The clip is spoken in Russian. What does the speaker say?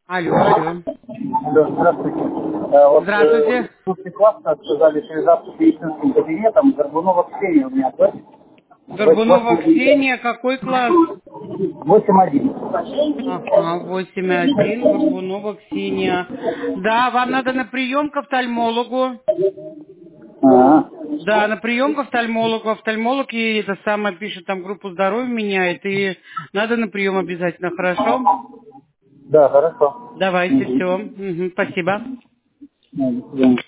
Алло, алло. Да, здравствуйте. Здравствуйте. После класса сказали связаться с медицинским кабинетом. Горбунова Ксения у меня, да? Горбунова Ксения, какой класс? 8-1. Ага, 8.1, Горбунова Ксения. Да, вам надо на прием к офтальмологу. А, Да, на прием к офтальмологу. Офтальмолог и это самое пишет, там группу здоровья меняет. И надо на прием обязательно, хорошо? да, хорошо. Давайте, Мгм. все. Спасибо. До свидания.